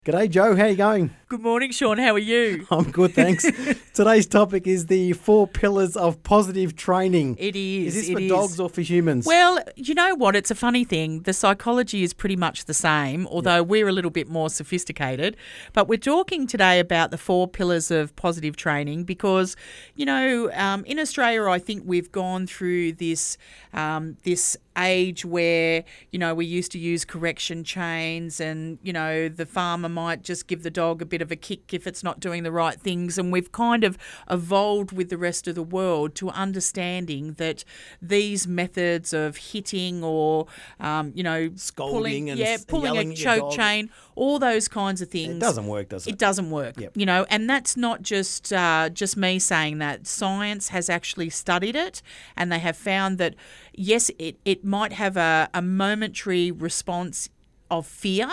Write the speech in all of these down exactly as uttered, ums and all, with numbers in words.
G'day, Joe. How you going? Good morning, Sean. How are you? I'm good, thanks. Today's topic is the four pillars of positive training. It is. Is this it for is. dogs or for humans? Well, you know what? It's a funny thing. The psychology is pretty much the same, although yep. we're a little bit more sophisticated. But we're talking today about the four pillars of positive training because, you know, um, in Australia, I think we've gone through this um, this age where, you know, we used to use correction chains and, you know, the farmer might just give the dog a bit of a kick if it's not doing the right things. And we've kind of evolved with the rest of the world to understanding that these methods of hitting or, um, you know, scolding pulling, and yeah, pulling a choke chain, all those kinds of things. It doesn't work, does it? It doesn't work, yep. you know, and that's not just uh, just me saying that. Science has actually studied it and they have found that, yes, it, it might have a, a momentary response of fear,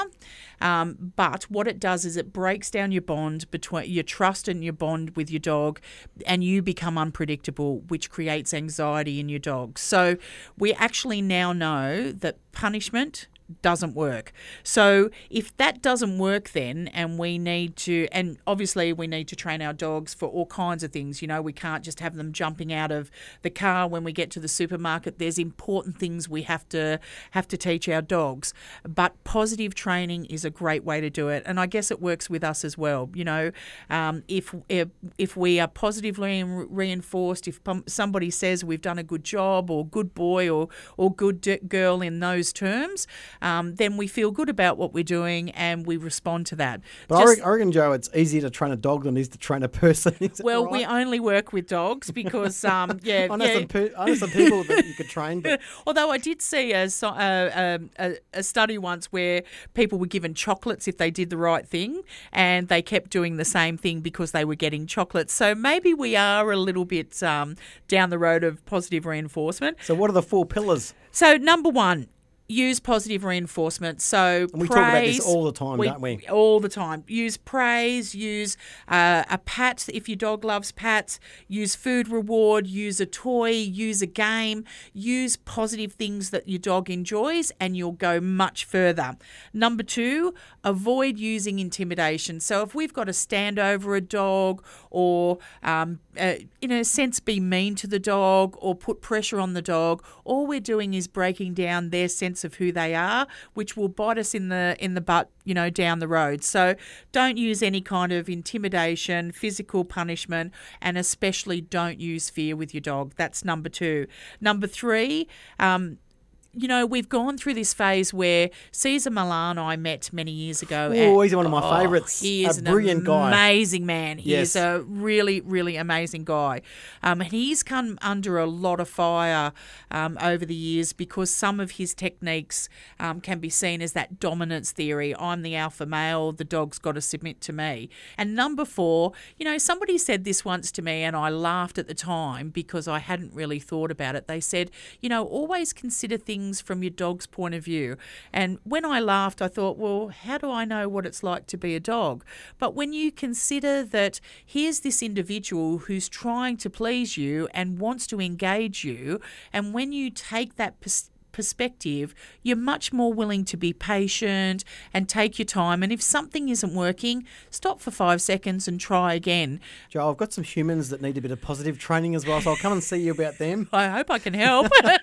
um, but what it does is it breaks down your bond between your trust and your bond with your dog, and you become unpredictable, which creates anxiety in your dog. So we actually now know that punishment doesn't work. So if that doesn't work then, and we need to, and obviously we need to train our dogs for all kinds of things. You know, we can't just have them jumping out of the car when we get to the supermarket. There's important things we have to have to teach our dogs. But positive training is a great way to do it, and I guess it works with us as well. You know, um, if, if if we are positively reinforced, if somebody says we've done a good job or good boy or or good girl in those terms, Um, then we feel good about what we're doing and we respond to that. But Just, I reckon, Joe, it's easier to train a dog than it is to train a person. Well, right? we only work with dogs because, um, yeah. I, know yeah. some pe- I know some people that you could train. But Although I did see a, a, a, a study once where people were given chocolates if they did the right thing, and they kept doing the same thing because they were getting chocolates. So maybe we are a little bit um, down the road of positive reinforcement. So what are the four pillars? So number one, use positive reinforcement. So and we praise, talk about this all the time, we, don't we? All the time. Use praise, use uh, a pat if your dog loves pats, use food reward, use a toy, use a game, use positive things that your dog enjoys, and you'll go much further. Number two, avoid using intimidation. So if we've got to stand over a dog or, um, uh, in a sense, be mean to the dog or put pressure on the dog, all we're doing is breaking down their sense of who they are, which will bite us in the in the butt, you know, down the road. So don't use any kind of intimidation, physical punishment, and especially don't use fear with your dog. That's number two. Number three, um, you know, we've gone through this phase where Cesar Millan I met many years ago. Oh, he's one of my oh, favourites. He is a an brilliant guy. Amazing man. He yes. is a really, really amazing guy. Um, and he's come under a lot of fire um, over the years because some of his techniques um, can be seen as that dominance theory. I'm the alpha male, the dog's got to submit to me. And number four, you know, somebody said this once to me and I laughed at the time because I hadn't really thought about it. They said, you know, always consider things from your dog's point of view. And when I laughed, I thought, well, how do I know what it's like to be a dog? But when you consider that here's this individual who's trying to please you and wants to engage you, and when you take that pers- perspective, you're much more willing to be patient and take your time. And if something isn't working, stop for five seconds and try again. Joe, I've got some humans that need a bit of positive training as well, so I'll come and see you about them. I hope I can help.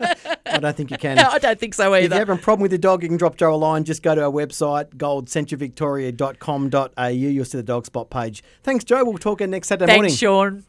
I don't think you can. No, I don't think so either. If you have a problem with your dog, you can drop Joe a line. Just go to our website, gold centre victoria dot com dot a u. You'll see the dog spot page. Thanks, Joe. We'll talk again next Saturday Thanks, morning. Sean.